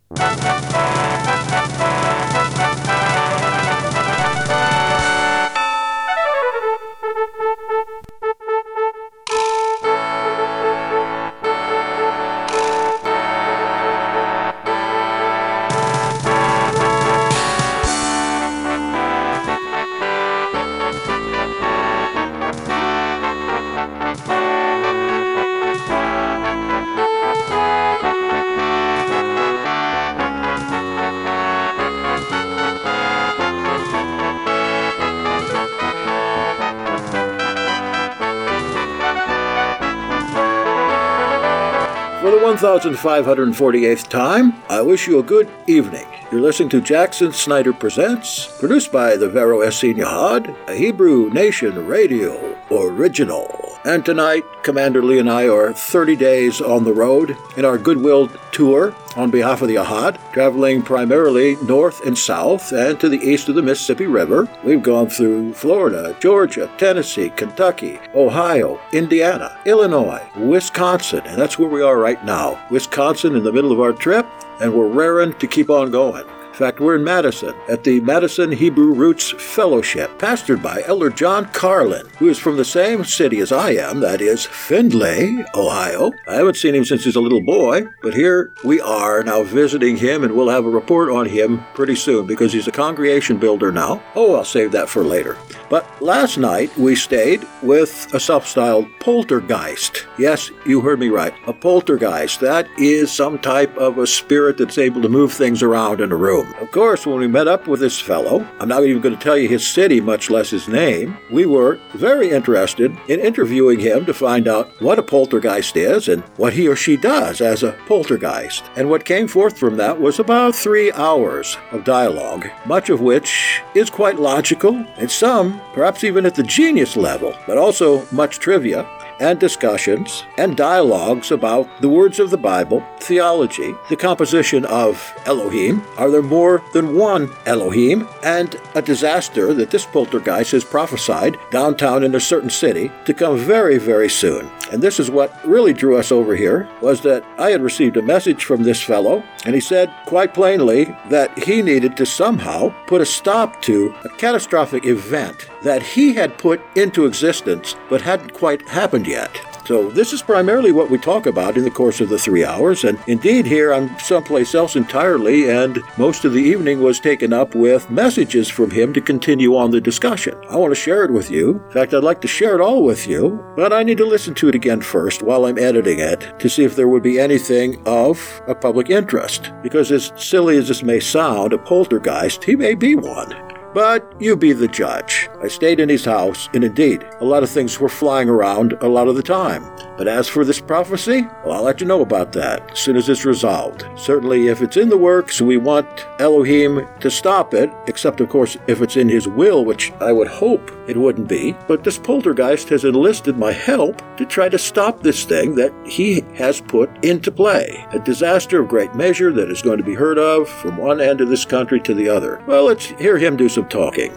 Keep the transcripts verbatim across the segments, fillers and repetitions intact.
For the one thousand five hundred forty-eighth time, I wish you a good evening. You're listening to Jackson Snyder Presents, produced by the Vero Essin Yahad, a Hebrew Nation Radio original. And tonight, Commander Lee and I are thirty days on the road in our Goodwill tour on behalf of the Yahad, traveling primarily north and south and to the east of the Mississippi River. We've gone through Florida, Georgia, Tennessee, Kentucky, Ohio, Indiana, Illinois, Wisconsin, and that's where we are right now. Wisconsin in the middle of our trip, and we're raring to keep on going. In fact, we're in Madison at the Madison Hebrew Roots Fellowship, pastored by Elder John Carlin, who is from the same city as I am, that is Findlay, Ohio. I haven't seen him since he's a little boy, but here we are now visiting him, and we'll have a report on him pretty soon because he's a congregation builder now. Oh, I'll save that for later. But last night we stayed with a self-styled poltergeist. Yes, you heard me right. A poltergeist. That is some type of a spirit that's able to move things around in a room. Of course, when we met up with this fellow, I'm not even going to tell you his city, much less his name, we were very interested in interviewing him to find out what a poltergeist is and what he or she does as a poltergeist. And what came forth from that was about three hours of dialogue, much of which is quite logical, and some perhaps even at the genius level, but also much trivia and discussions and dialogues about the words of the Bible, theology, the composition of Elohim. Are there more than one Elohim? And a disaster that this poltergeist has prophesied downtown in a certain city to come very, very soon. And this is what really drew us over here, was that I had received a message from this fellow, and he said quite plainly that he needed to somehow put a stop to a catastrophic event that he had put into existence but hadn't quite happened yet. So this is primarily what we talk about in the course of the three hours, and indeed here I'm someplace else entirely, and most of the evening was taken up with messages from him to continue on the discussion. I want to share it with you. In fact, I'd like to share it all with you, but I need to listen to it again first while I'm editing it to see if there would be anything of a public interest. Because as silly as this may sound, a poltergeist, he may be one. But you be the judge. I stayed in his house, and indeed, a lot of things were flying around a lot of the time. But as for this prophecy, well, I'll let you know about that as soon as it's resolved. Certainly, if it's in the works, we want Elohim to stop it, except, of course, if it's in his will, which I would hope it wouldn't be. But this poltergeist has enlisted my help to try to stop this thing that he has put into play. A disaster of great measure that is going to be heard of from one end of this country to the other. Well, let's hear him do some talking.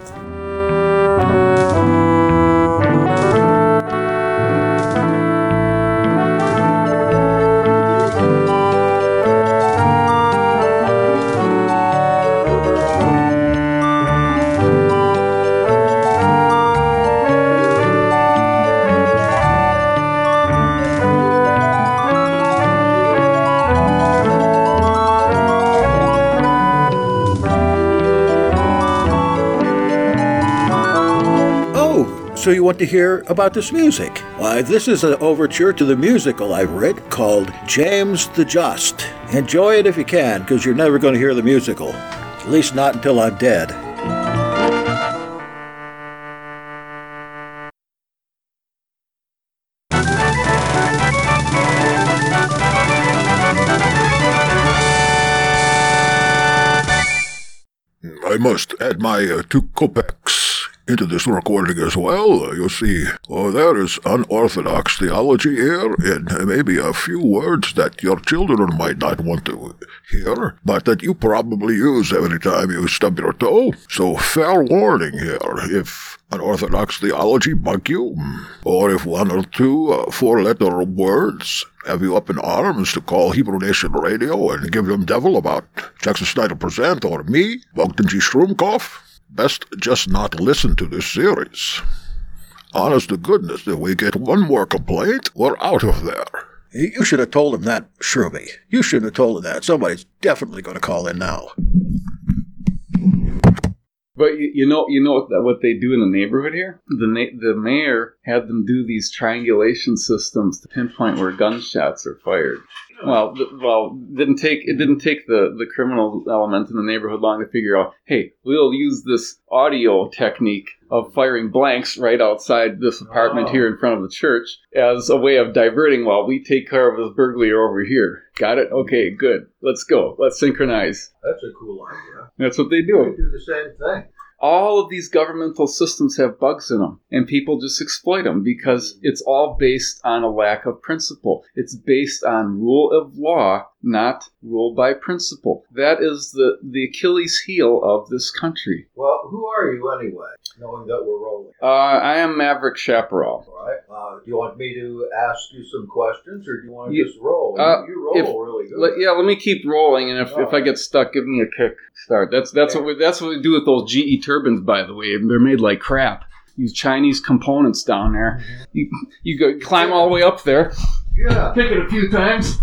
So you want to hear about this music? Why, this is an overture to the musical I've written called James the Just. Enjoy it if you can, because you're never going to hear the musical. At least not until I'm dead. I must add my uh, two kopecks into this recording as well. You see, oh, there is unorthodox theology here, and maybe a few words that your children might not want to hear, but that you probably use every time you stub your toe. So fair warning here, if unorthodox theology bug you, or if one or two uh, four-letter words have you up in arms to call Hebrew Nation Radio and give them devil about Jackson Snyder Present or me, Bogdan G. Shrumkov, best just not listen to this series. Honest to goodness, if we get one more complaint, we're out of there. You should have told him that, Shroomy. You shouldn't have told him that. Somebody's definitely going to call in now. But you, you know, you know what, what they do in the neighborhood here. The na- the mayor had them do these triangulation systems to pinpoint where gunshots are fired. Well, th- well, didn't take it didn't take the, the criminal element in the neighborhood long to figure out. Hey, we'll use this audio technique of firing blanks right outside this apartment oh. here in front of the church as a way of diverting while we take care of this burglary over here. Got it? Okay, good. Let's go. Let's synchronize. That's a cool idea. That's what they do. They do the same thing. All of these governmental systems have bugs in them, and people just exploit them because it's all based on a lack of principle. It's based on rule of law, not rule by principle. That is the, the Achilles heel of this country. Well, who are you anyway, knowing that we're rolling? Uh, I am Maverick Chaparral. All right. Uh, do you want me to ask you some questions, or do you want to you, just roll? Uh, you roll if, really good. Let, yeah, let me keep rolling, and if, All if right. I get stuck, give me a kick start. That's that's okay. what we, that's what we do with those G E turbines, by the way. They're made like crap. Use Chinese components down there. Mm-hmm. You you go climb all the way up there. Yeah. Kick it a few times.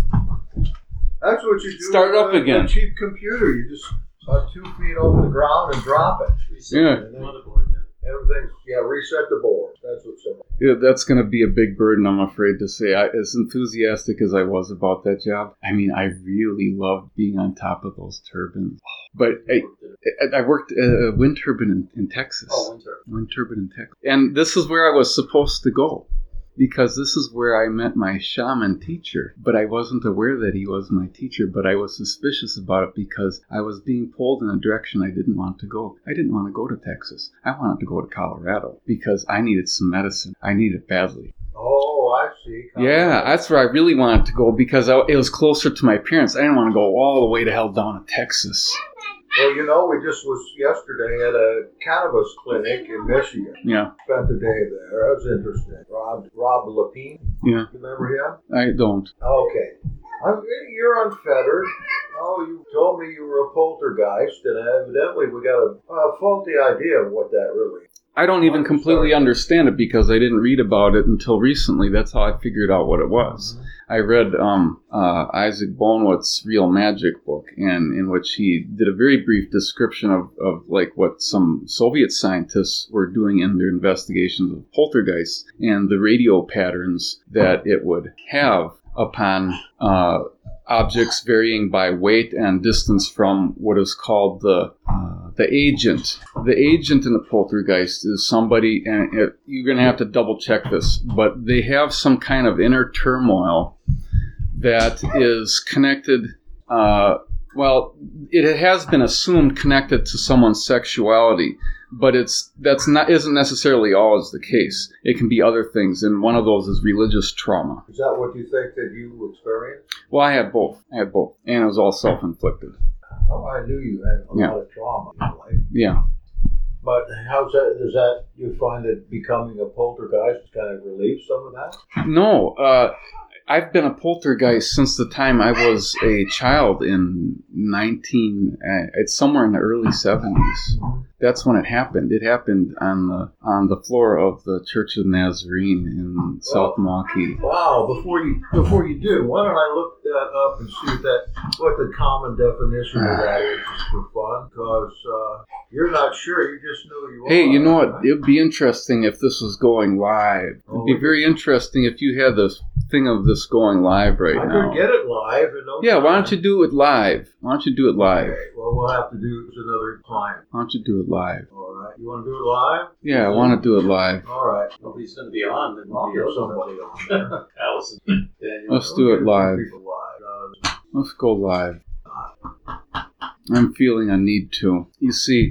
That's what you do. Start up a, again. A cheap computer. You just are two feet off the ground and drop it. Reset yeah. The motherboard. Yeah. Everything's yeah. Reset the board. That's what's up. Yeah, that's going to be a big burden, I'm afraid to say. I, as enthusiastic as I was about that job, I mean, I really loved being on top of those turbines. But I, I worked a wind turbine in, in Texas. Oh, wind turbine. Wind turbine in Texas. And this is where I was supposed to go, because this is where I met my shaman teacher. But I wasn't aware that he was my teacher, but I was suspicious about it because I was being pulled in a direction I didn't want to go. I didn't want to go to Texas. I wanted to go to Colorado because I needed some medicine. I needed it badly. Oh, I see. Yeah, that's where I really wanted to go because I, it was closer to my parents. I didn't want to go all the way to hell down to Texas. Well, you know, we just was yesterday at a cannabis clinic in Michigan. Yeah. Spent the day there. That was interesting. Rob Rob Lepine. Yeah. You remember him? I don't. Okay. I'm, you're unfettered. Oh, you told me you were a poltergeist, and evidently we got a, a faulty idea of what that really is. I don't even completely understand it because I didn't read about it until recently. That's how I figured out what it was. Mm-hmm. I read um, uh, Isaac Bonewit's Real Magic book, and in which he did a very brief description of, of like what some Soviet scientists were doing in their investigations of poltergeists and the radio patterns that it would have upon uh, objects varying by weight and distance from what is called the uh, the agent. The agent in a poltergeist is somebody, and it, you're going to have to double check this, but they have some kind of inner turmoil that is connected, uh, well, it has been assumed connected to someone's sexuality, but it's that's not isn't necessarily always the case. It can be other things, and one of those is religious trauma. Is that what you think that you experienced? Well, I had both. I had both, and it was all self-inflicted. Oh, I knew you had a yeah. lot of trauma in your life. Yeah. But how's that? Does that you find that becoming a poltergeist kind of relieves some of that? No. Uh, I've been a poltergeist since the time I was a child in nineteen. Uh, it's somewhere in the early seventies. Mm-hmm. That's when it happened. It happened on the on the floor of the Church of Nazarene in well, South Milwaukee. Wow! Before you before you do, why don't I look that up and see what that what the common definition of that is, just for fun? Because uh, you're not sure. You just know you hey, are. Hey, you know what? Right? It'd be interesting if this was going live. Oh, It'd be very interesting if you had this thing of this going live right I now. I could get it live. In no yeah, time. why don't you do it live? Why don't you do it live? Okay, well, we'll have to do it another time. Why don't you do it live? All right. You want to do it live? Yeah, I want to do it live. All right. Nobody's going to be on. Then I'll get somebody on. Allison. Daniel, Let's do it live. live. Uh, Let's go live. I'm feeling a need to. You see,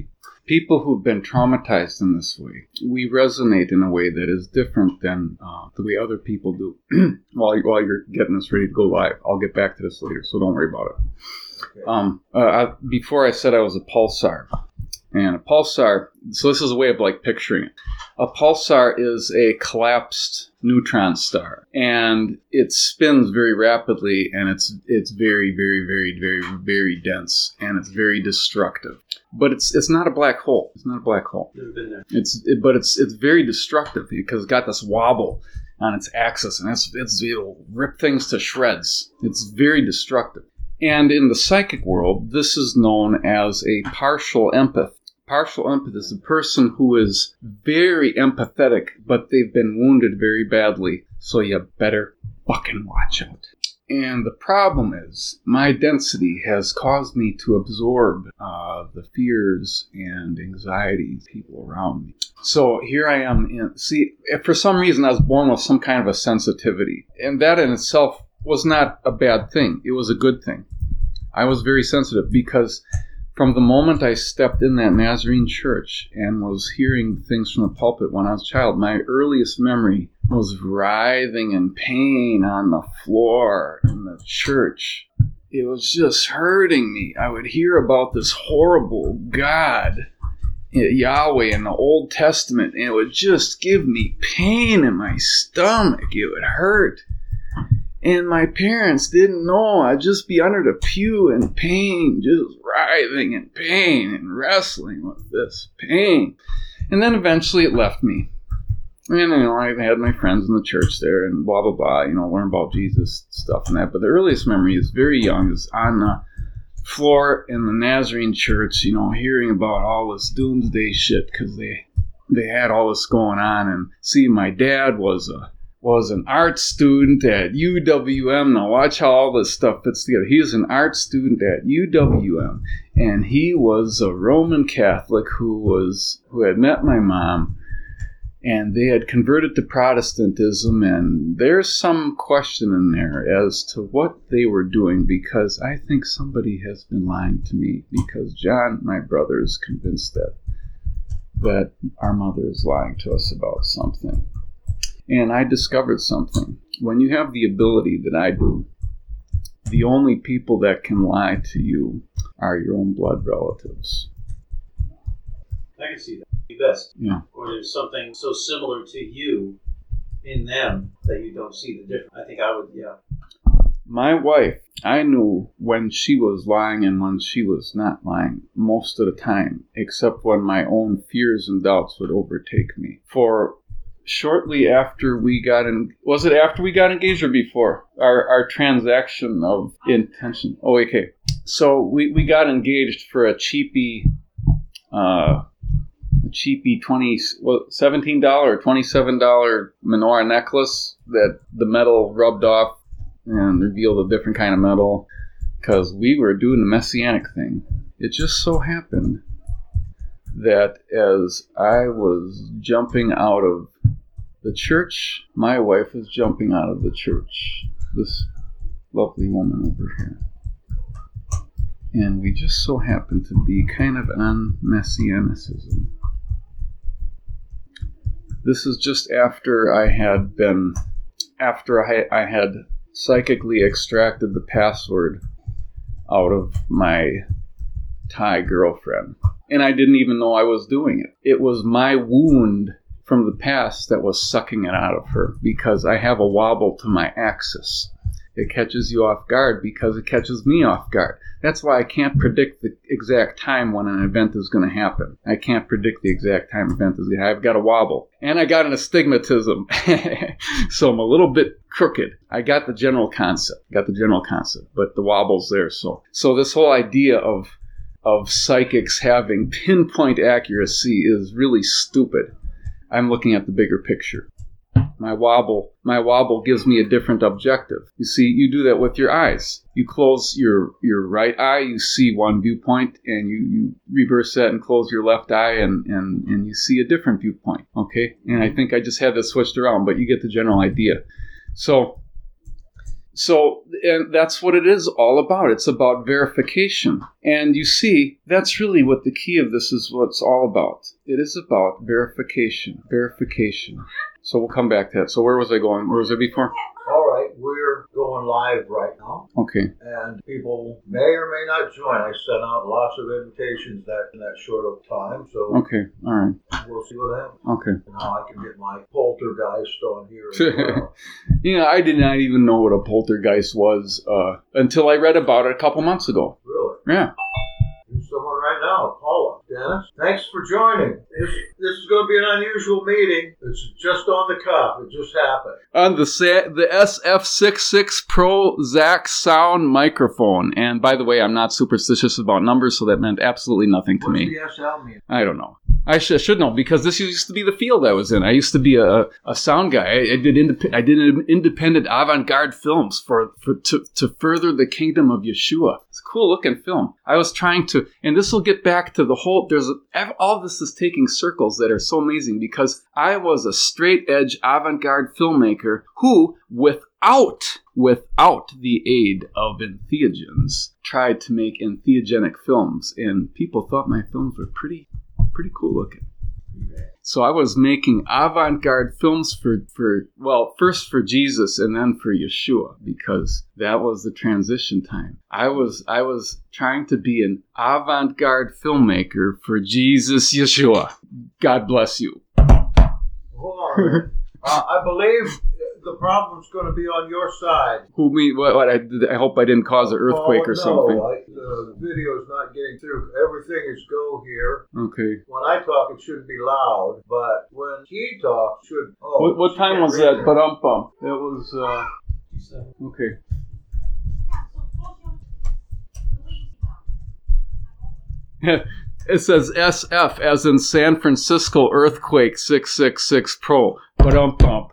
people who've been traumatized in this way, we resonate in a way that is different than uh, the way other people do. while, you, while you're getting this ready to go live, I'll get back to this later, so don't worry about it. Okay. Um, uh, I, before I said I was a pulsar. And a pulsar, so this is a way of like picturing it. A pulsar is a collapsed neutron star, and it spins very rapidly, and it's it's very, very, very, very, very dense, and it's very destructive. But it's it's not a black hole. It's not a black hole. Never been there. It's it, but it's it's very destructive because it's got this wobble on its axis, and it's, it's it'll rip things to shreds. It's very destructive. And in the psychic world, this is known as a partial empath. Partial empath is a person who is very empathetic, but they've been wounded very badly, so you better fucking watch out. And the problem is, my density has caused me to absorb uh, the fears and anxieties of people around me. So here I am. In, see, for some reason, I was born with some kind of a sensitivity, and that in itself was not a bad thing. It was a good thing. I was very sensitive because from the moment I stepped in that Nazarene church and was hearing things from the pulpit when I was a child, my earliest memory was writhing in pain on the floor in the church. It was just hurting me. I would hear about this horrible God, Yahweh, in the Old Testament, and it would just give me pain in my stomach. It would hurt. And my parents didn't know. I'd just be under the pew in pain, just writhing in pain and wrestling with this pain. And then eventually it left me. And, you know, I had my friends in the church there and blah, blah, blah, you know, learn about Jesus stuff and that. But the earliest memory is very young, is on the floor in the Nazarene church, you know, hearing about all this doomsday shit because they, they had all this going on. And see, my dad was a... was an art student at U W M. Now watch how all this stuff fits together. He was an art student at U W M, and he was a Roman Catholic who was who had met my mom, and they had converted to Protestantism, and there's some question in there as to what they were doing, because I think somebody has been lying to me, because John, my brother, is convinced that that our mother is lying to us about something. And I discovered something. When you have the ability that I do, the only people that can lie to you are your own blood relatives. I can see that. The best. Yeah. Or there's something so similar to you in them that you don't see the difference. I think I would, yeah. My wife, I knew when she was lying and when she was not lying most of the time, except when my own fears and doubts would overtake me. For shortly after we got in, was it after we got engaged or before our our transaction of intention? Oh, okay. So we, we got engaged for a cheapy, uh, a cheapy twenty, well, seventeen dollar or twenty-seven dollar menorah necklace that the metal rubbed off and revealed a different kind of metal, because we were doing the messianic thing. It just so happened that as I was jumping out of the church, my wife was jumping out of the church. This lovely woman over here. And we just so happened to be kind of on messianicism. This is just after I had been, after I, I had psychically extracted the password out of my Thai girlfriend. And I didn't even know I was doing it. It was my wound from the past that was sucking it out of her, because I have a wobble to my axis. It catches you off guard because it catches me off guard. That's why I can't predict the exact time when an event is going to happen. I can't predict the exact time event is going to happen. I've got a wobble. And I got an astigmatism. So I'm a little bit crooked. I got the general concept. Got the general concept. But the wobble's there. So so this whole idea of of psychics having pinpoint accuracy is really stupid. I'm looking at the bigger picture. My wobble, my wobble gives me a different objective. You see, you do that with your eyes. You close your, your right eye, you see one viewpoint, and you, you reverse that and close your left eye, and, and, and you see a different viewpoint, okay? And I think I just had this switched around, but you get the general idea. So, So, and that's what it is all about. It's about verification. And you see, that's really what the key of this is, what it's all about. It is about verification. Verification. So we'll come back to that. So where was I going? Where was I before? All right, we're going live right now. Okay. And people may or may not join. I sent out lots of invitations that in that short of time. So Okay, all right. we'll see what happens. Okay. And how I can get my poltergeist on here as well. You know, I did not even know what a poltergeist was uh, until I read about it a couple months ago. Really? Yeah. There's someone right now, Paula. Dennis, thanks for joining. This, this is going to be an unusual meeting. It's just on the cuff. It just happened. On the sa- the S F sixty-six Pro Zac sound microphone. And by the way, I'm not superstitious about numbers, so that meant absolutely nothing to What's me. the S L mean? I don't know. I should, should know, because this used to be the field I was in. I used to be a, a sound guy. I, I did indep- I did independent avant-garde films for, for to, to further the kingdom of Yeshua. It's a cool looking film. I was trying to, and this will get back to the whole. There's a, all this is taking circles that are so amazing, because I was a straight edge avant-garde filmmaker who, without without the aid of entheogens, tried to make entheogenic films, and people thought my films were pretty. Pretty cool looking. So I was making avant-garde films for, for, well, first for Jesus and then for Yeshua, because that was the transition time. I was I was trying to be an avant-garde filmmaker for Jesus Yeshua. God bless you. Hold on. uh, I believe the problem's going to be on your side. Who me? What? what I, I hope I didn't cause an earthquake oh, or no, something. I, the video's not getting through. Everything is go here. Okay. When I talk, it shouldn't be loud, but when he talks, should. Oh, What, what time was that? But um bum. That was uh. Okay. It says S F as in San Francisco Earthquake six six six Pro. But um pump.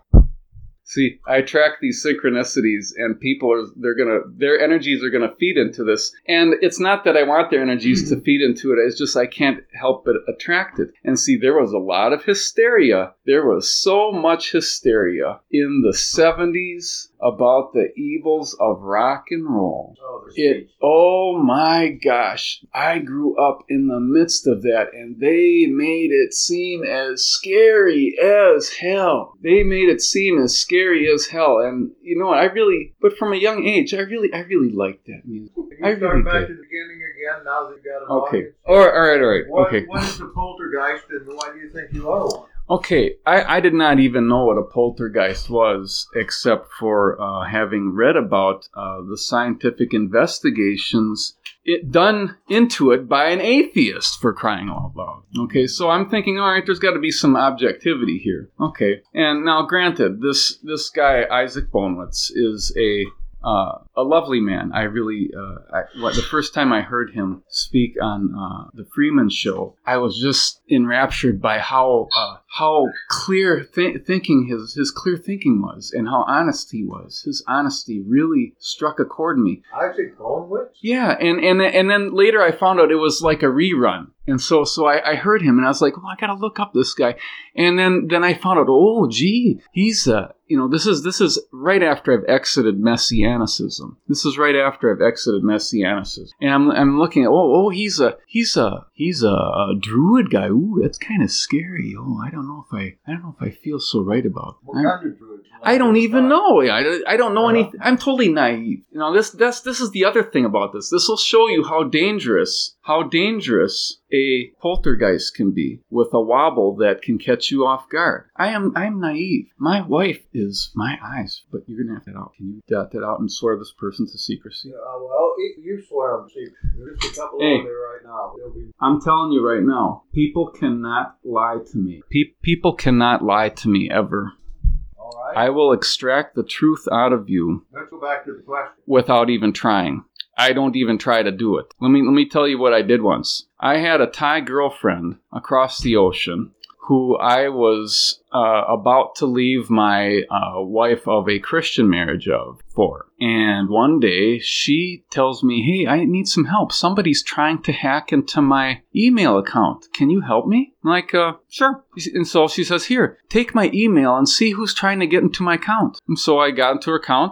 See, I track these synchronicities, and people are, they're gonna, their energies are gonna feed into this. And it's not that I want their energies to feed into it, it's just I can't help but attract it. And see, there was a lot of hysteria. There was so much hysteria in the seventies about the evils of rock and roll. Oh, It, oh my gosh, I grew up in the midst of that, and they made it seem as scary as hell. They made it seem as scary as hell, and you know what, I really, but from a young age, I really, I really liked that music. I You start really back did. to the beginning again, now that you got an Okay, audience. all right, all right, all right, What, okay. what is the poltergeist, and why do you think you are one? Okay, I, I did not even know what a poltergeist was, except for uh, having read about uh, the scientific investigations it, done into it by an atheist, for crying out loud. Okay, so I'm thinking, all right, there's got to be some objectivity here. Okay, and now granted, this this guy, Isaac Bonewitz, is a Uh, a lovely man. I really, uh, I, what, the first time I heard him speak on uh, the Freeman Show, I was just enraptured by how uh, how clear th- thinking his his clear thinking was, and how honest he was. His honesty really struck a chord in me. Isaac Bonewitz? Yeah, and and and then later I found out it was like a rerun. And so, so I, I heard him, and I was like, "Well, I gotta look up this guy." And then, then I found out, oh, gee, he's uh, you know, this is this is right after I've exited Messianicism. This is right after I've exited Messianicism, and I'm I'm looking at, oh, oh, he's a he's a he's a, a Druid guy. Ooh, that's kind of scary. Oh, I don't know if I I don't know if I feel so right about. What I'm, kind of druid? I don't even know. I, I don't know Uh-huh. anything. I'm totally naive. You know, this that's this is the other thing about this. This will show you how dangerous how dangerous a poltergeist can be with a wobble that can catch you off guard. I am I'm naive. My wife is my eyes, but you're gonna have that out. Can you dot that out and swear this person to secrecy? Uh, well, it, you swear them. See, there's a couple Hey. on there right now. They'll be I'm telling you right now, people cannot lie to me. Pe- people cannot lie to me ever. all right. I will extract the truth out of you Let's go back to the question. without even trying. I don't even try to do it. Let me let me tell you what I did once. I had a Thai girlfriend across the ocean who I was uh, about to leave my uh, wife of a Christian marriage of for. And one day she tells me, "Hey, I need some help. Somebody's trying to hack into my email account. Can you help me?" I'm like, uh, sure. And so she says, "Here, take my email and see who's trying to get into my account." And so I got into her account.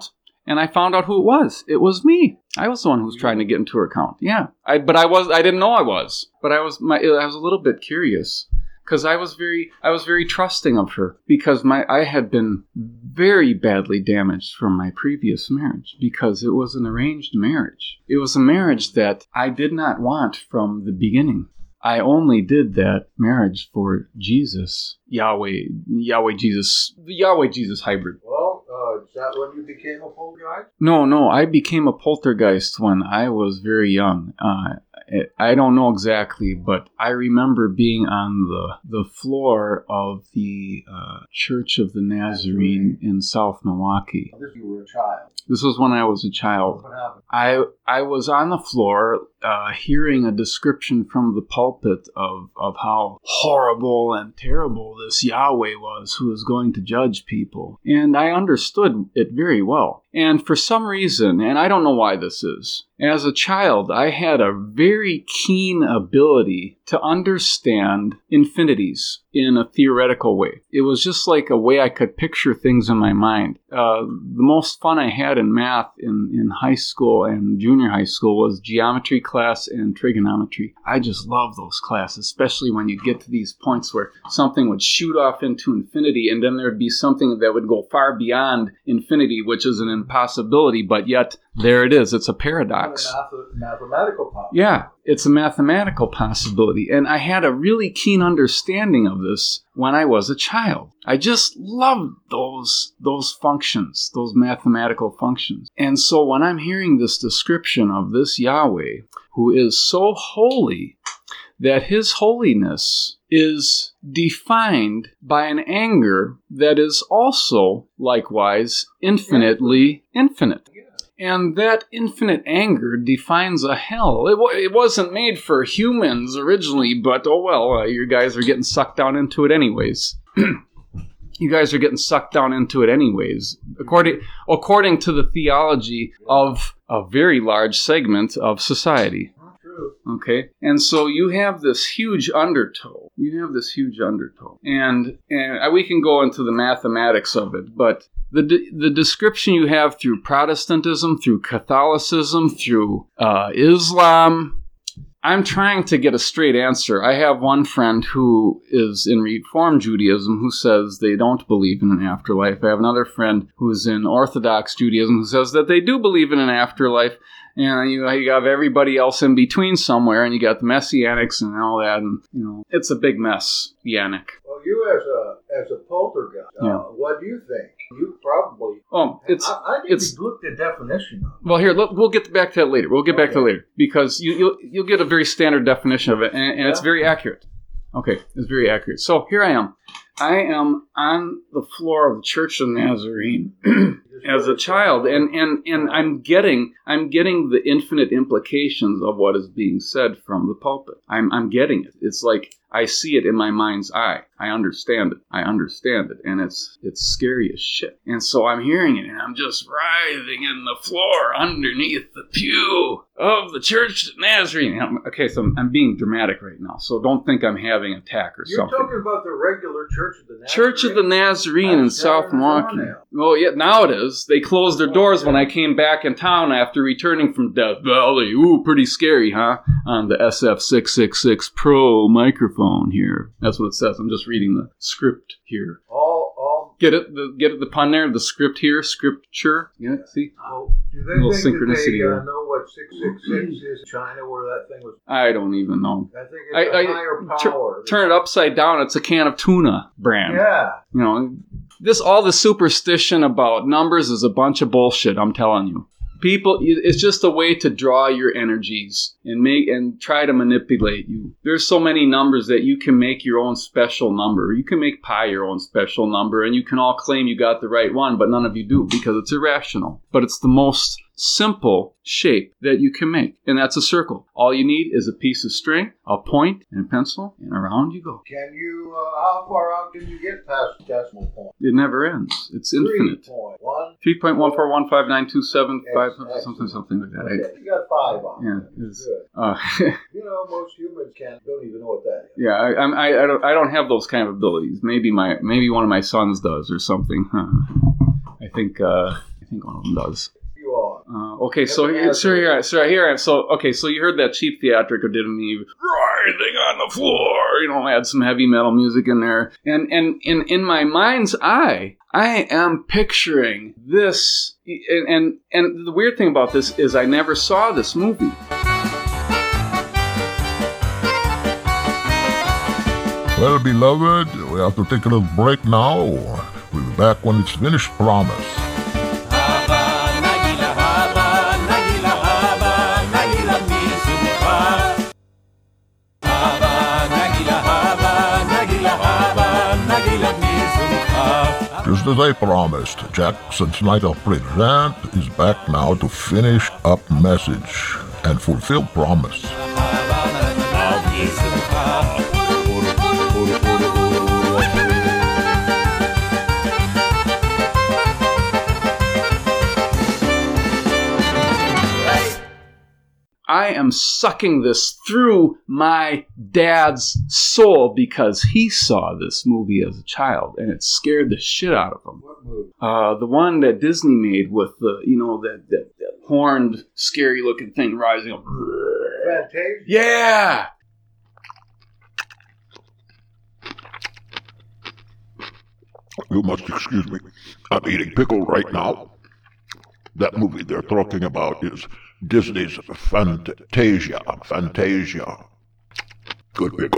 And I found out who it was. It was me. I was the one who was trying to get into her account. Yeah. I, but I was, I didn't know I was. But I was, my, I was a little bit curious. Because I was very, I was very trusting of her. Because my, I had been very badly damaged from my previous marriage. Because it was an arranged marriage. It was a marriage that I did not want from the beginning. I only did that marriage for Jesus, Yahweh, Yahweh Jesus, the Yahweh Jesus hybrid. Well, uh, is that when you became a poltergeist? No, no, I became a poltergeist when I was very young. Uh, I don't know exactly, but I remember being on the the floor of the uh, Church of the Nazarene in South Milwaukee. This you were a child. This was when I was a child. What happened? I I was on the floor uh, hearing a description from the pulpit of, of how horrible and terrible this Yahweh was who was going to judge people. And I understood it very well. And for some reason, and I don't know why this is, as a child, I had a very keen ability to understand infinities in a theoretical way. It was just like a way I could picture things in my mind. Uh, the most fun I had in math in, in high school and junior high school was geometry class and trigonometry. I just love those classes, especially when you get to these points where something would shoot off into infinity and then there'd be something that would go far beyond infinity, which is an impossibility, but yet there it is. It's a paradox. A math- mathematical problem. Yeah, it's a mathematical possibility. And I had a really keen understanding of this when I was a child. I just loved those, those functions, those mathematical functions. And so when I'm hearing this description of this Yahweh, who is so holy that his holiness is defined by an anger that is also, likewise, infinitely infinite. And that infinite anger defines a hell. It, w- it wasn't made for humans originally, but oh well, uh, you guys are getting sucked down into it anyways. You guys are getting sucked down into it anyways, according according to the theology of a very large segment of society. Okay, and so you have this huge undertow. You have this huge undertow, and and we can go into the mathematics of it, but the de- the description you have through Protestantism, through Catholicism, through uh, Islam. I'm trying to get a straight answer. I have one friend who is in Reform Judaism who says they don't believe in an afterlife. I have another friend who's in Orthodox Judaism who says that they do believe in an afterlife. And you, you have everybody else in between somewhere, and you got the Messianics and all that, and you know it's a big mess, Yannick. Well, you as a as a poltergeist, uh, Yeah. what do you think? You probably. Oh, it's I, I didn't it's look the definition of it. well here. Look, we'll get back to that later. We'll get back to that Okay. later because you, you'll you'll get a very standard definition of it, and, and it's Yeah. very accurate. Okay, it's very accurate. So here I am. I am on the floor of the Church of Nazarene as a child, and, and, and I'm getting I'm getting the infinite implications of what is being said from the pulpit. I'm I'm getting it. It's like I see it in my mind's eye. I understand it. I understand it, and it's it's scary as shit. And so I'm hearing it, and I'm just writhing in the floor underneath the pew of the Church of Nazarene. I'm- Okay, so I'm, I'm being dramatic right now, so don't think I'm having an attack or You're something. talking about the regular Church of the Nazarene? Church of the Nazarene in That's South down in Milwaukee. Toronto. Well, yeah, now it is. They closed their doors when I came back in town after returning from Death Valley. Ooh, pretty scary, huh? On the S F six sixty-six Pro microphone here. That's what it says. I'm just reading the script here. All, all. Get it? The, get it? The pun there? The script here? Scripture? Yeah, see? Oh, do they Little think that synchronicity they uh, there. know what six six six is in China, where that thing was? I don't even know. I think it's I, a I higher tur- power. turn it upside down. It's a can of tuna brand. Yeah. You know, this all the superstition about numbers is a bunch of bullshit, I'm telling you. People, it's just a way to draw your energies and make and try to manipulate you. There's so many numbers that you can make your own special number. You can make pi your own special number, and you can all claim you got the right one, but none of you do because it's irrational. But it's the most simple shape that you can make, and that's a circle. All you need is a piece of string, a point, and a pencil, and around you go. Can you? Uh, how far out can you get past the decimal point? It never ends. It's infinite. Three point one. three point one four one five nine two seven five Excellent. something something like that. I, Okay, you got five on. yeah, it's, Good. uh, You know, most humans can't. Don't even know what that is. yeah. I, I'm- I I don't I don't have those kind of abilities. Maybe my maybe one of my sons does or something. Huh. I think uh, I think one of them does. You are. Uh, okay, so here, so here, so here, so okay, so you heard that cheap theatrical did me writhing on the floor. You know, add some heavy metal music in there, and and in in my mind's eye, I am picturing this. And, and and the weird thing about this is, I never saw this movie. Well, beloved, we have to take a little break now. We'll be back when it's finished, promise. Just as I promised, Jackson Snyder Present is back now to finish up message and fulfill promise. I am sucking this through my dad's soul because he saw this movie as a child and it scared the shit out of him. What movie? Uh, the one that Disney made with the, you know, that, that, that horned, scary looking thing rising up. Fantasia? Yeah! You must excuse me. I'm eating pickle right now. That movie they're talking about is Disney's Fantasia. Fantasia. Good pickle.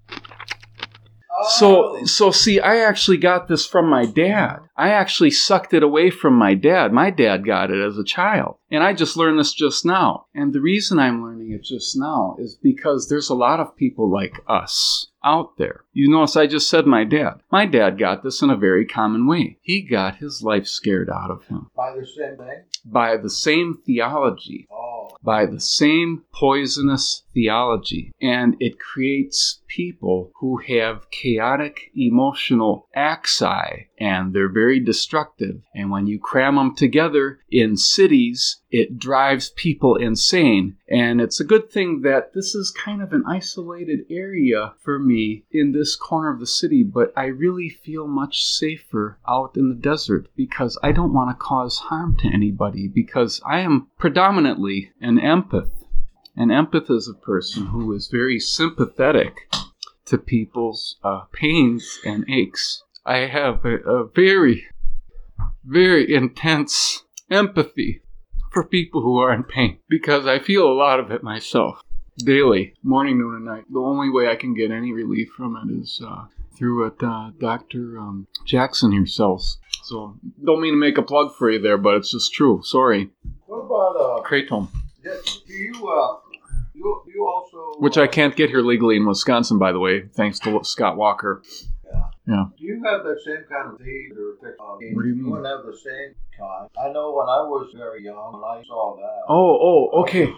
So, so see, I actually got this from my dad. I actually sucked it away from my dad. My dad got it as a child. And I just learned this just now. And the reason I'm learning it just now is because there's a lot of people like us out there. You notice I just said my dad. My dad got this in a very common way. He got his life scared out of him. By the same thing? By the same theology. Oh. By the same poisonous theology. And it creates people who have chaotic emotional axi, and they're very destructive. And when you cram them together in cities, it drives people insane. And it's a good thing that this is kind of an isolated area for me in this corner of the city, but I really feel much safer out in the desert because I don't want to cause harm to anybody, because I am predominantly an empath. An empath is a person who is very sympathetic to people's uh, pains and aches. I have a, a very, very intense empathy for people who are in pain because I feel a lot of it myself daily, morning, noon, and night. The only way I can get any relief from it is uh, through what uh, Doctor Um, Jackson here sells. So, don't mean to make a plug for you there, but it's just true. Sorry. What about, uh, Kratom. do you, uh, you, you also... Which I can't get here legally in Wisconsin, by the way, thanks to Scott Walker. Yeah. Yeah. Do you have that same kind of need or uh, What do you mean? You wouldn't have the same kind. I know when I was very young, when I saw that. Oh, oh, okay.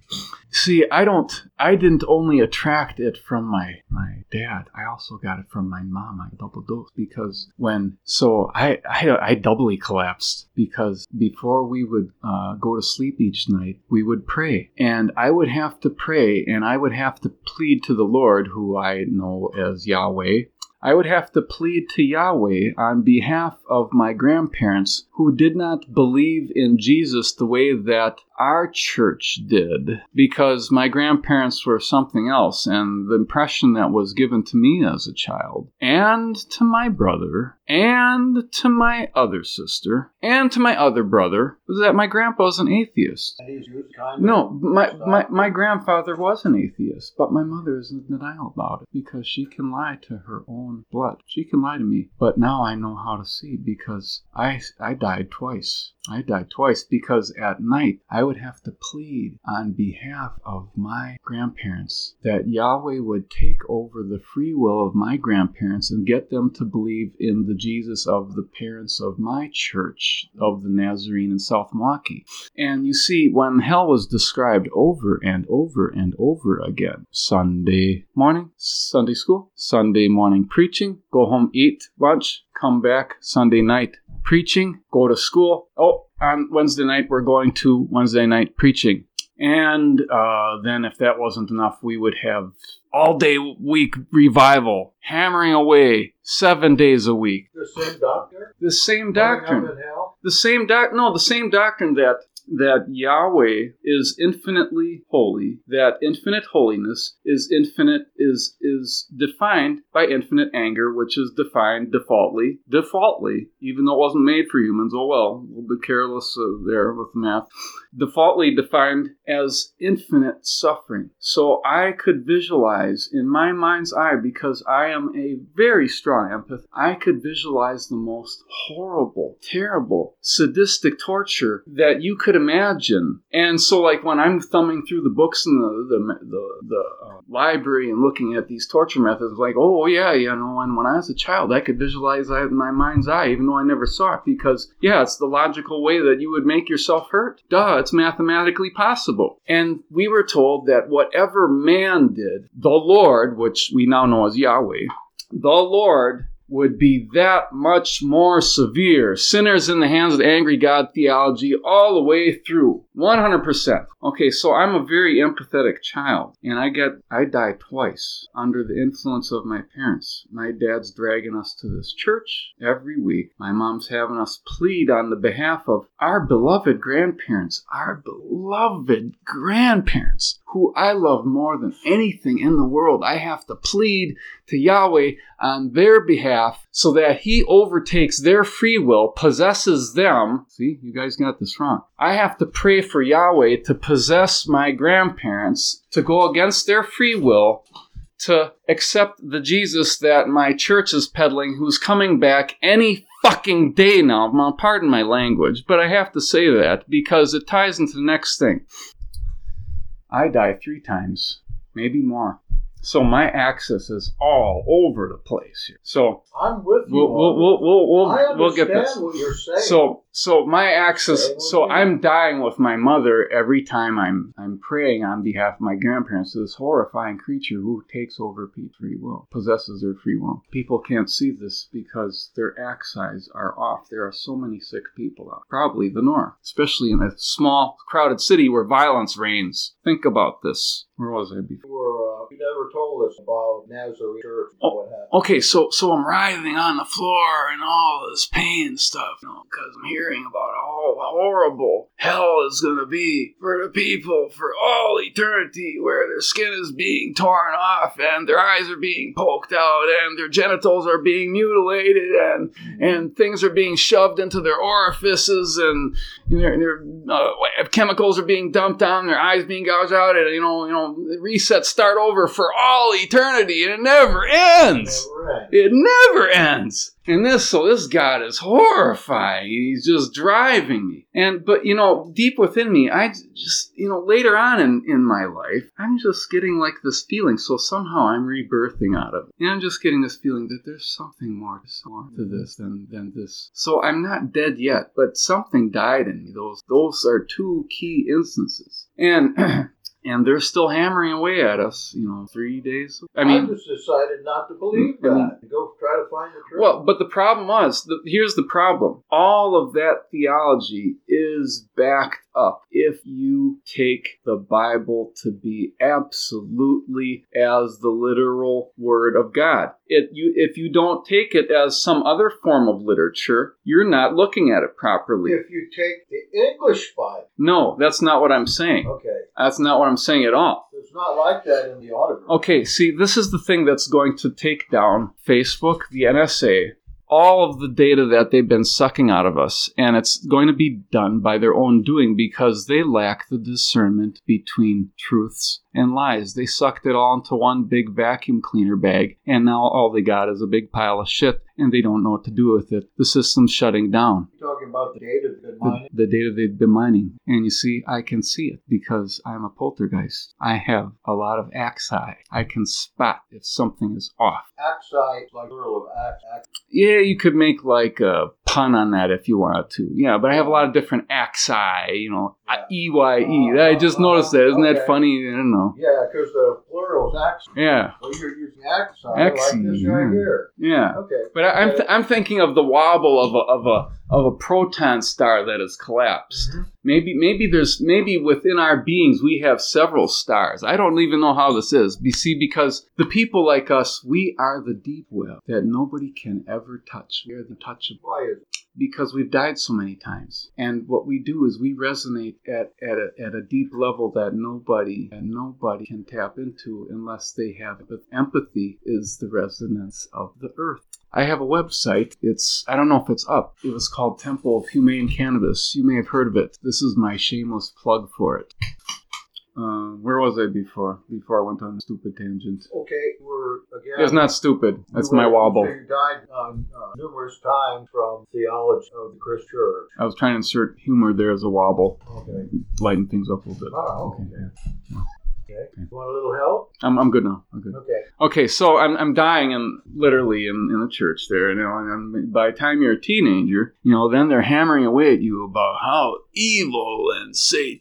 See, I don't, I didn't only attract it from my, my dad. I also got it from my mom. I double dosed because when, so I, I, I doubly collapsed because before we would uh, go to sleep each night, we would pray. And I would have to pray and I would have to plead to the Lord, who I know as Yahweh. I would have to plead to Yahweh on behalf of my grandparents who did not believe in Jesus the way that our church did, because my grandparents were something else, and the impression that was given to me as a child, and to my brother, and to my other sister, and to my other brother, was that my grandpa was an atheist. And he's used kind of No, my, my, my grandfather was an atheist, but my mother is in denial about it because she can lie to her own blood. She can lie to me, but now I know how to see because I, I died twice. I died twice because at night I would have to plead on behalf of my grandparents that Yahweh would take over the free will of my grandparents and get them to believe in the Jesus of the parents of my church, of the Nazarene in South Milwaukee. And you see, when hell was described over and over and over again, Sunday morning, Sunday school, Sunday morning preaching, go home, eat lunch, come back Sunday night, preaching, go to school. Oh, on Wednesday night, we're going to Wednesday night preaching. And uh, then if that wasn't enough, we would have all-day week revival, hammering away seven days a week. The same doctor? The same Burning doctrine. up in hell? The same doc no, the same doctrine that that Yahweh is infinitely holy, that infinite holiness is infinite is is defined by infinite anger, which is defined defaultly, defaultly, even though it wasn't made for humans. Oh well, a little bit careless uh, there with the math. Defaultly defined as infinite suffering. So I could visualize in my mind's eye, because I am a very strong empath, I could visualize the most horrible, terrible, sadistic torture that you could imagine. And so, like, when I'm thumbing through the books in the the the, the uh, library and looking at these torture methods, like, oh yeah, you know, and when I was a child, I could visualize that in my mind's eye, even though I never saw it, because yeah, it's the logical way that you would make yourself hurt. Duh, it's mathematically possible. And we were told that whatever man did, the Lord, which we now know as Yahweh, the Lord would be that much more severe. Sinners in the hands of the angry God theology all the way through. one hundred percent. Okay, so I'm a very empathetic child, and I get I die twice under the influence of my parents. My dad's dragging us to this church every week. My mom's having us plead on the behalf of our beloved grandparents, our beloved grandparents, who I love more than anything in the world. I have to plead to Yahweh on their behalf so that he overtakes their free will, possesses them. See, you guys got this wrong. I have to pray for Yahweh to possess my grandparents, to go against their free will, to accept the Jesus that my church is peddling, who's coming back any fucking day now. Now, pardon my language, but I have to say that because it ties into the next thing. I die three times, maybe more. So my access is all over the place here. So I'm with you. we'll we'll we'll we'll, we'll, I understand we'll get this. what you're saying. So so my access. Okay, So well, I'm dying with my mother every time I'm I'm praying on behalf of my grandparents. This horrifying creature who takes over people's free will, possesses their free will. People can't see this because their axes are off. There are so many sick people out. Probably the norm, especially in a small, crowded city where violence reigns. Think about this. Where was I before? You, were, uh, you never told us about Nazareth Church and Oh, what happened. Okay, so so I'm writhing on the floor and all this pain and stuff, you know, because I'm hearing about how horrible hell is going to be for the people for all eternity, where their skin is being torn off and their eyes are being poked out and their genitals are being mutilated and and things are being shoved into their orifices and their, their uh, chemicals are being dumped on, their eyes being gouged out, and you know, you know, reset, start over for all eternity, and it never ends. Right. It never ends. And this, so this God is horrifying. He's just driving me. And, but, you know, deep within me, I just, you know, later on in, in my life, I'm just getting like this feeling. So somehow I'm rebirthing out of it. And I'm just getting this feeling that there's something more to this than, than this. So I'm not dead yet, but something died in me. Those, those are two key instances. And, And they're still hammering away at us, you know, three days. I mean, I just decided not to believe that. I mean, Go try to find the truth. well, but the problem was, the, here's the problem. All of that theology is backed up if you take the Bible to be absolutely as the literal Word of God. It, you, if you don't take it as some other form of literature, you're not looking at it properly. If you take the English Bible. No, that's not what I'm saying. Okay. That's not what I'm saying at all. It's not like that in the autograph. Okay, see, this is the thing that's going to take down Facebook, the N S A, all of the data that they've been sucking out of us, and it's going to be done by their own doing because they lack the discernment between truths and lies. They sucked it all into one big vacuum cleaner bag, and now all they got is a big pile of shit, and they don't know what to do with it. The system's shutting down. You're talking about the data they've been The, mining? the data they've been mining. And you see, I can see it because I'm a poltergeist. I have a lot of axi. I can spot if something is off. Axi, like plural of ax. ax. Yeah, you could make like a pun on that if you wanted to. Yeah, but I have a lot of different axi, you know, E Y E. I just noticed that. Isn't that Okay. funny? I don't know. Yeah, because the plural's ax. Yeah. Well, you're using axi Axi, like this yeah. right here. Yeah. Okay. But I, I'm th- I'm thinking of the wobble of a of a of a proton star that has collapsed. Mm-hmm. Maybe maybe there's maybe within our beings we have several stars. I don't even know how this is. You see, because the people like us, we are the deep web that nobody can ever touch. We are the touchable. Why is it? Because we've died so many times. And what we do is we resonate at, at, a, at a deep level that nobody and nobody can tap into unless they have it. But empathy is the resonance of the earth. I have a website. It's, I don't know if it's up. It was called Temple of Humane Cannabis. You may have heard of it. This is my shameless plug for it. Uh, where was I before? Before I went on a stupid tangent. Okay, we're again. It's not stupid. That's you my were- wobble. You died um, uh, numerous times from theology of the Christian Church. I was trying to insert humor there as a wobble. Okay. Lighten things up a little bit. Oh, okay. Yeah. Okay. You want a little help? I'm I'm good now. I'm good. Okay. Okay, so I'm I'm dying in literally in, in the church there, you know, and I'm, by the time you're a teenager, you know, then they're hammering away at you about how evil and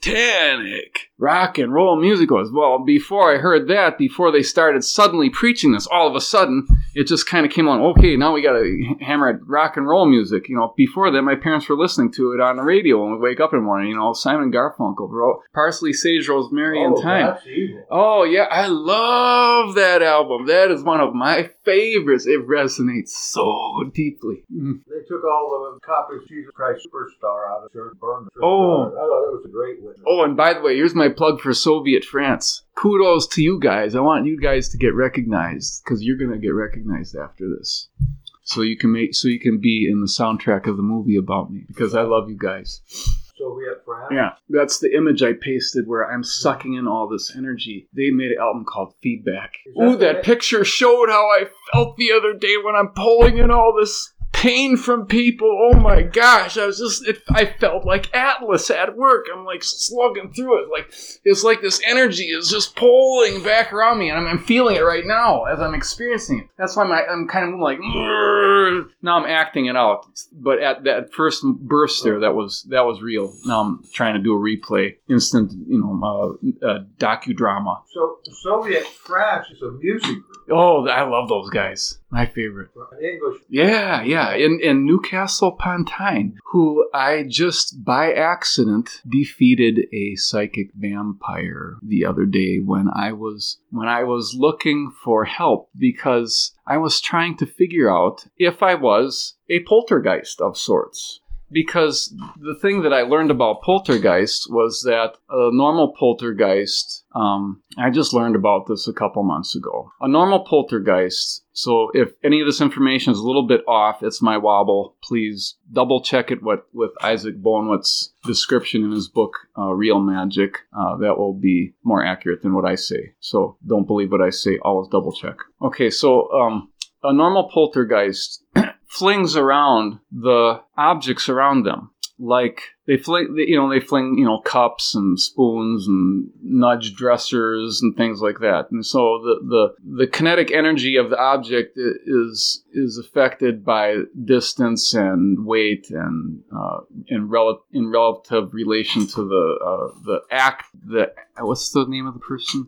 satanic rock and roll music was. Well, before I heard that, before they started suddenly preaching this, all of a sudden it just kind of came on. Okay, now we got to hammer at rock and roll music. You know, before that, my parents were listening to it on the radio when we wake up in the morning. You know, Simon Garfunkel, Ro- Parsley, Sage, Rosemary, oh, and Thyme. That's evil. Oh, yeah, I love that album. That is one of my favorites. It resonates so deeply. Mm. They took all the copies of Jesus Christ Superstar out of church and burned the church. Oh. I thought that was a great witness. Oh, and by the way, here's my plug for Soviet France. Kudos to you guys. I want you guys to get recognized because you're going to get recognized after this. So you can make, so you can be in the soundtrack of the movie about me because I love you guys. Soviet France? Yeah, that's the image I pasted where I'm sucking in all this energy. They made an album called Feedback. Is that Ooh, that it? picture showed how I felt the other day when I'm pulling in all this pain from people. Oh my gosh, I was just, it, I felt like Atlas at work. I'm like slugging through it. Like, it's like this energy is just pulling back around me, and I'm, I'm feeling it right now as I'm experiencing it. That's why my, I'm kind of like, "Grrr." Now I'm acting it out. But at that first burst there, that was that was real. Now I'm trying to do a replay, instant, you know, uh, uh, docudrama. So Soviet France is a music group. Oh, I love those guys. My favorite. An English. Yeah, yeah. In, in Newcastle upon Tyne, who I just by accident defeated a psychic vampire the other day when I was when I was looking for help because I was trying to figure out if I was a poltergeist of sorts. Because the thing that I learned about poltergeist was that a normal poltergeist, um, I just learned about this a couple months ago. A normal poltergeist, so if any of this information is a little bit off, it's my wobble. Please double check it with, with Isaac Bonewit's description in his book, uh, Real Magic. Uh, that will be more accurate than what I say. So don't believe what I say, always double check. Okay, so um, a normal poltergeist flings around the objects around them. Like they fling, you know, they fling, you know, cups and spoons and nudge dressers and things like that. And so the, the, the kinetic energy of the object is is affected by distance and weight and uh, in rel- in relative relation to the uh, the act. The what's the name of the person?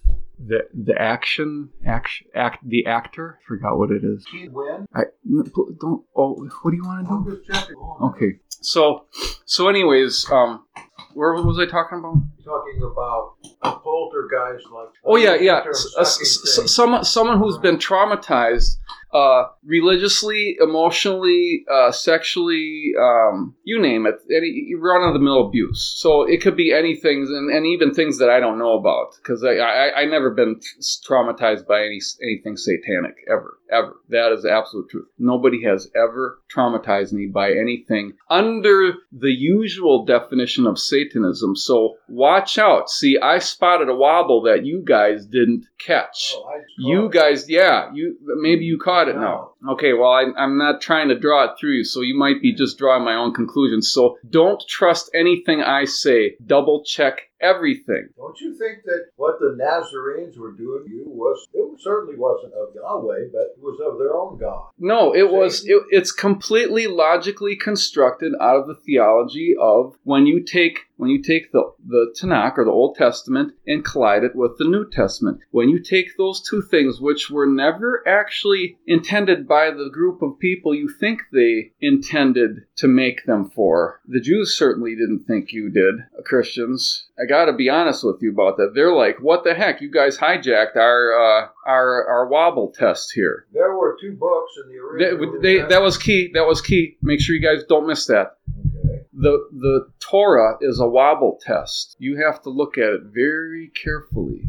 The the action act act the actor. Forgot what it is. Keith Wynn? I don't. Oh, what do you want to I'm do? just checking. Okay. So, so anyways, um, where was I talking about? Talking about a poltergeist, like. Oh yeah, yeah. Term S- s- sucking s- thing. someone, someone who's been traumatized, uh, religiously, emotionally, uh, sexually, um, you name it. Any run-of-the-mill abuse. So it could be anything, and, and even things that I don't know about, because I, I, I never been traumatized by any anything satanic ever, ever. That is the absolute truth. Nobody has ever traumatized me by anything under the usual definition of Satanism. So watch out. See, I spotted a wobble that you guys didn't catch. Oh, I just You caught it. guys, yeah, you maybe you caught it now. Okay, well, I, I'm not trying to draw it through you, so you might be just drawing my own conclusions. So don't trust anything I say. Double check everything. Don't you think that what the Nazarenes were doing to you was, it certainly wasn't of Yahweh, but it was of their own God? No, it was. It, it's completely logically constructed out of the theology of when you take when you take the, the Tanakh, or the Old Testament, and collide it with the New Testament, when you take those two things, which were never actually intended by the group of people you think they intended to make them for, the Jews certainly didn't think you did, Christians. I gotta be honest with you about that. They're like, what the heck? You guys hijacked our uh, our our wobble test here. There were two books in the original. They, they, that was key. That was key. Make sure you guys don't miss that. Okay. The the Torah is a wobble test. You have to look at it very carefully.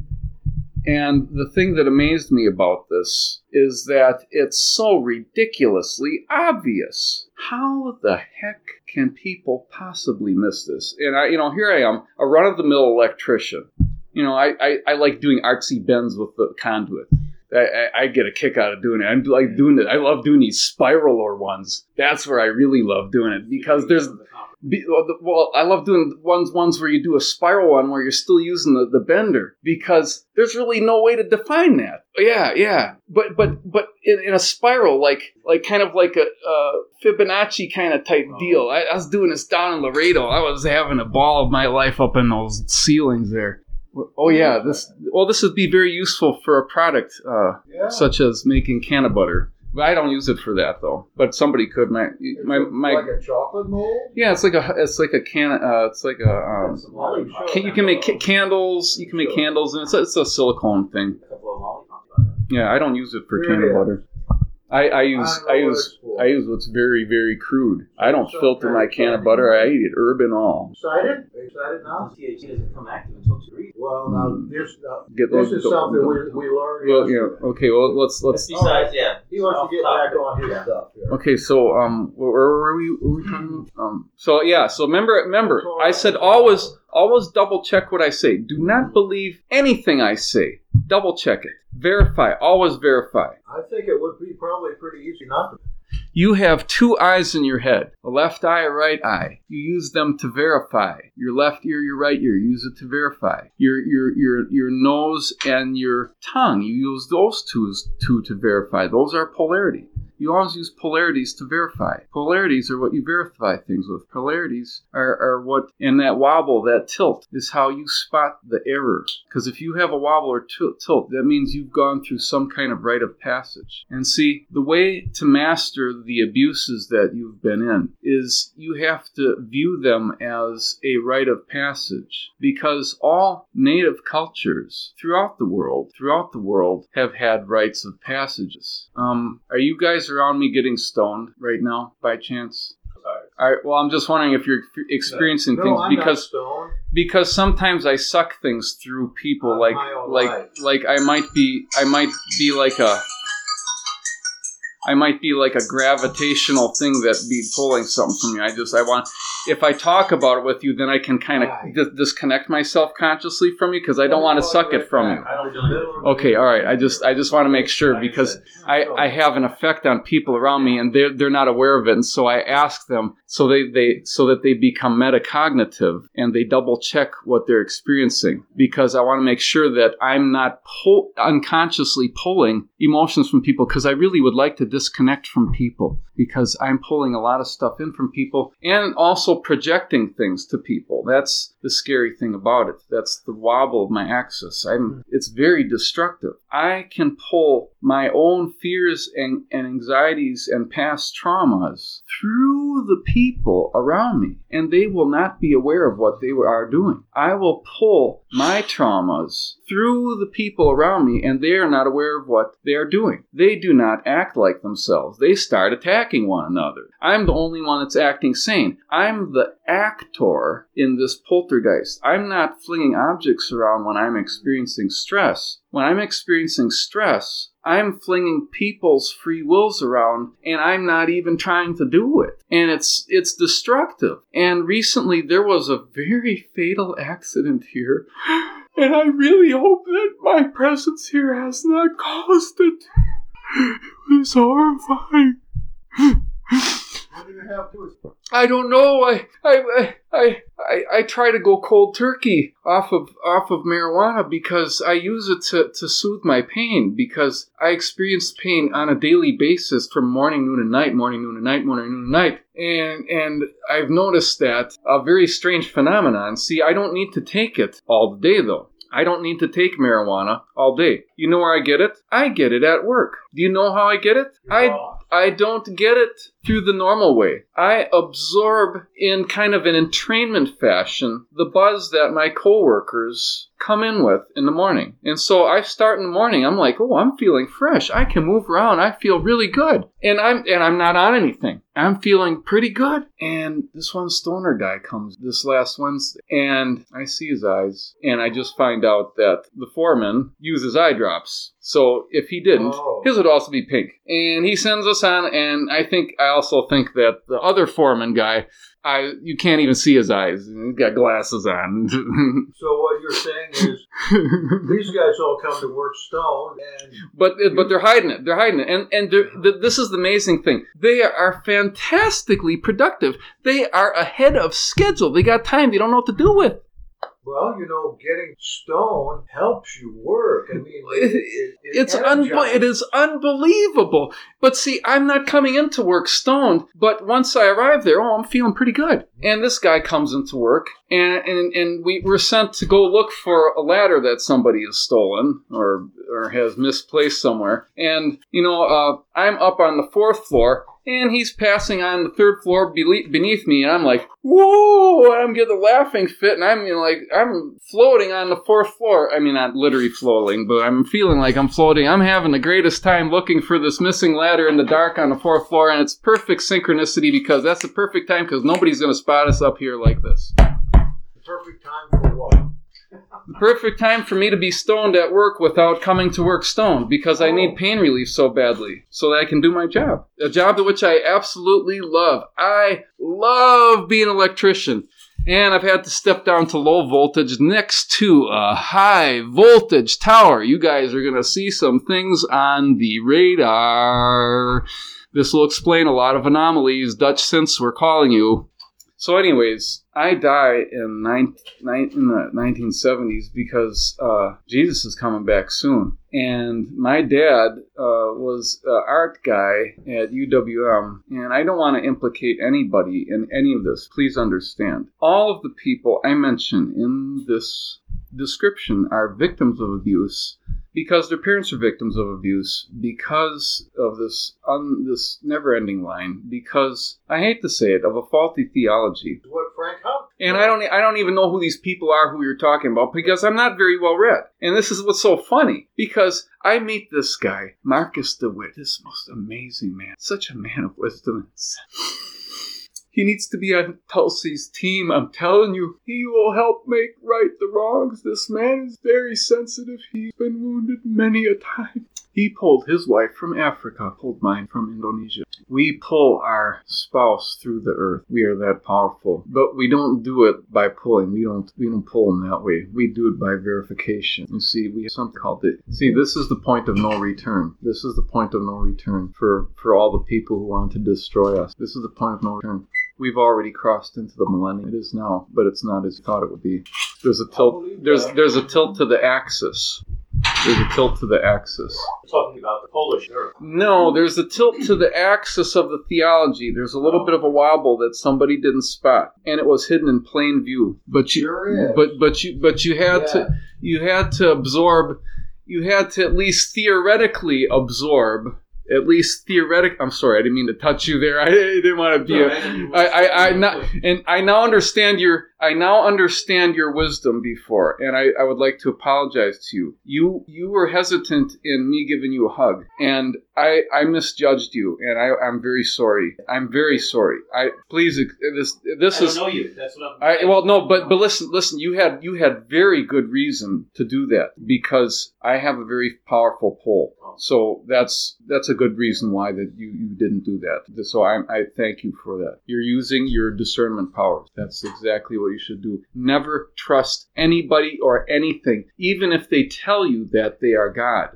And the thing that amazed me about this is that it's so ridiculously obvious. How the heck can people possibly miss this? And I, you know, here I am, a run-of-the-mill electrician. You know, I, I, I like doing artsy bends with the conduit. I, I, I get a kick out of doing it. I like doing it. I love doing these spiraler ones. That's where I really love doing it, because there's. Be, well, I love doing ones ones where you do a spiral one where you're still using the, the bender, because there's really no way to define that. Yeah, yeah, but but but in, in a spiral, like like kind of like a, a Fibonacci kind of type deal. I, I was doing this down in Laredo. I was having a ball of my life up in those ceilings there. Oh yeah, this well this would be very useful for a product uh, yeah. such as making canna butter. But I don't use it for that though. But somebody could. My my my. Like a chocolate mold. Yeah, it's like a it's like a can. Uh, it's like a. Um, can, you can make ca- candles. You can make candles, and it's a, it's a silicone thing. Yeah, I don't use it for Here canna it butter. I, I use I, I use I use what's very very crude. I don't So filter my canna butter. I eat it herb and all. Excited? Excited now? T H C doesn't come active until two weeks. Well, now this uh, Get this those- is something we we learned. Well, yesterday. yeah. Okay. Well, let's let's. Besides, yeah. He wants to get back on his Yeah. stuff here. Okay, so um, where, where were we? Were we talking about? Um, so yeah, so remember, remember, I said always, always double check what I say. Do not believe anything I say. Double check it. Verify. Always verify. I think it would be probably pretty easy not to. You have two eyes in your head, a left eye, a right eye. You use them to verify. Your left ear, your right ear, use it to verify. Your your your your nose and your tongue, you use those two, two to verify. Those are polarity. You always use polarities to verify. Polarities are what you verify things with. Polarities are, are what, and that wobble, that tilt, is how you spot the error. Because if you have a wobble or t- tilt, that means you've gone through some kind of rite of passage. And see, the way to master the abuses that you've been in is you have to view them as a rite of passage. Because all native cultures throughout the world, throughout the world, have had rites of passages. Um, are you guys around me getting stoned right now, by chance? All right. Well, I'm just wondering if you're experiencing No, things I'm because not stoned. because sometimes I suck things through people, On like my own like life. like I might be I might be like a I might be like a gravitational thing that be pulling something from you. I just I want if I talk about it with you, then I can kind of Right. dis- disconnect myself consciously from you because I don't want to suck it from you. I don't do it. Okay, all right. I just I just want to make sure because I, I have an effect on people around me and they're they're not aware of it, and so I ask them so they, they so that they become metacognitive and they double check what they're experiencing, because I want to make sure that I'm not pull, unconsciously pulling emotions from people, because I really would like to disconnect from people because I'm pulling a lot of stuff in from people and also projecting things to people. That's the scary thing about it. That's the wobble of my axis. I'm it's very destructive. I can pull my own fears and, and anxieties and past traumas through the people around me, and they will not be aware of what they are doing. I will pull my traumas through the people around me, and they are not aware of what they are doing. They do not act like themselves. They start attacking one another. I'm the only one that's acting sane. I'm the actor in this poltergeist. I'm not flinging objects around when I'm experiencing stress. When I'm experiencing stress, I'm flinging people's free wills around, and I'm not even trying to do it. And it's it's destructive. And recently there was a very fatal accident here, and I really hope that my presence here has not caused it. It was horrifying. What did it have to do with? I don't know. I I I I I try to go cold turkey off of off of marijuana because I use it to, to soothe my pain because I experience pain on a daily basis from morning, noon, and night, morning, noon, and night, morning, noon, and night. And and I've noticed that a very strange phenomenon. See, I don't need to take it all the day though. I don't need to take marijuana all day. You know where I get it? I get it at work. Do you know how I get it? I I don't get it through the normal way. I absorb in kind of an entrainment fashion the buzz that my coworkers come in with in the morning. And so I start in the morning. I'm like, oh, I'm feeling fresh. I can move around. I feel really good. And I'm and I'm not on anything. I'm feeling pretty good. And this one stoner guy comes this last Wednesday, and I see his eyes, and I just find out that the foreman uses eye drops. So if he didn't, Oh. his would also be pink. And he sends us on, and I think I also think that the other foreman guy, I you can't even see his eyes. He's got glasses on. So what you're saying is these guys all come to work stoned, and But but they're hiding it. They're hiding it. And and they're- the, this is the amazing thing. They are fantastically productive. They are ahead of schedule. They got time they don't know what to do with. well, you know, getting stoned helps you work. I mean, it, it, it It's un- energizes. it is unbelievable. But see, I'm not coming into work stoned, but once I arrive there, oh, I'm feeling pretty good. And this guy comes into work, and and, and we were sent to go look for a ladder that somebody has stolen or or has misplaced somewhere. And, you know, uh, I'm up on the fourth floor, and he's passing on the third floor bele- beneath me, and I'm like, whoa, I'm getting a laughing fit, and I'm, you know, like, I'm floating on the fourth floor. I mean, not literally floating, but I'm feeling like I'm floating. I'm having the greatest time looking for this missing ladder in the dark on the fourth floor, and it's perfect synchronicity because that's the perfect time because nobody's going to spot us up here like this. The perfect time for what? The perfect time for me to be stoned at work without coming to work stoned because I need pain relief so badly so that I can do my job. A job to which I absolutely love. I love being an electrician. And I've had to step down to low voltage next to a high voltage tower. You guys are going to see some things on the radar. This will explain a lot of anomalies. Dutch synths, we're calling you. So anyways, I die in, nine, nine, in the nineteen seventies because uh, Jesus is coming back soon. And my dad uh, was an art guy at U W M, and I don't want to implicate anybody in any of this. Please understand. All of the people I mention in this description are victims of abuse because their parents are victims of abuse, because of this un, this never-ending line, because, I hate to say it, of a faulty theology. What Frank Hunt? And I don't I don't even know who these people are who you're talking about because I'm not very well read. And this is what's so funny, because I meet this guy, Marcus DeWitt, this most amazing man, such a man of wisdom. He needs to be on Tulsi's team. I'm telling you, he will help make right the wrongs. This man is very sensitive. He's been wounded many a time. He pulled his wife from Africa, pulled mine from Indonesia. We pull our spouse through the earth. We are that powerful. But we don't do it by pulling. We don't we don't pull them that way. We do it by verification. You see, we have something called it. See, this is the point of no return. This is the point of no return for, for all the people who want to destroy us. This is the point of no return. We've already crossed into the millennium. It is now, but it's not as you thought it would be. There's a tilt. There's there's a tilt to the axis. There's a tilt to the axis. Talking about the Polish Earth. No, there's a tilt to the axis of the theology. There's a little bit of a wobble that somebody didn't spot, and it was hidden in plain view. But you, Sure is. but but you, but you had Yeah. to, you had to absorb, you had to at least theoretically absorb. At least theoretic. I'm sorry, I didn't mean to touch you there. I didn't want to be a. I, I, I now, and I now understand your. I now understand your wisdom before, and I, I would like to apologize to you. You, you were hesitant in me giving you a hug, and I, I misjudged you, and I, I'm very sorry. I'm very sorry. I please. This, this I is. don't know you. That's what I'm. I, well, no, but but listen, listen. You had you had very good reason to do that because I have a very powerful pull. So that's that's a good reason why that you, you didn't do that. So I I thank you for that. You're using your discernment powers. That's exactly what you should do. Never trust anybody or anything, even if they tell you that they are God.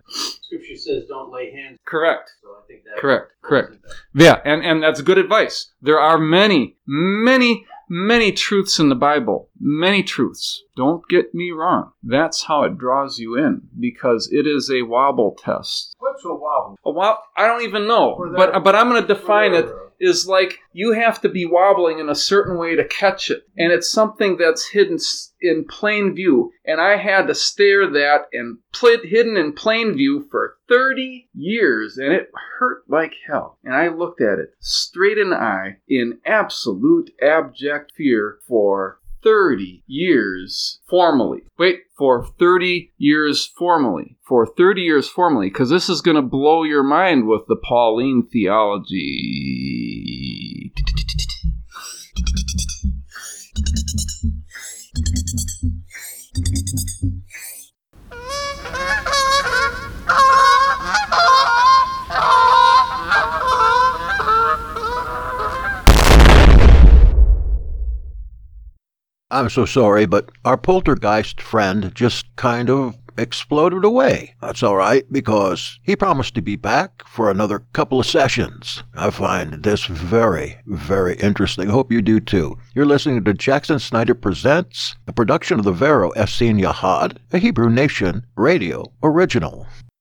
Scripture says don't lay hands. Correct. So I think that Correct. falls Correct. into that. Yeah, and, and that's good advice. There are many, many, many truths in the Bible. Many truths. Don't get me wrong. That's how it draws you in, because it is a wobble test. What's a wobble? A wob- I don't even know, For but that- but I'm going to define for it that- is like you have to be wobbling in a certain way to catch it, and it's something that's hidden s- in plain view, and I had to stare that and pl- hidden in plain view for thirty years, and it hurt like hell. And I looked at it straight in the eye in absolute abject fear for thirty years formally. Wait, for thirty years formally. For thirty years formally, because this is going to blow your mind with the Pauline theology. I'm so sorry, but our poltergeist friend just kind of exploded away. That's all right, because he promised to be back for another couple of sessions. I find this very, very interesting. I hope you do too. You're listening to Jackson Snyder Presents, a production of the Vero Essin Yahad, a Hebrew Nation radio original.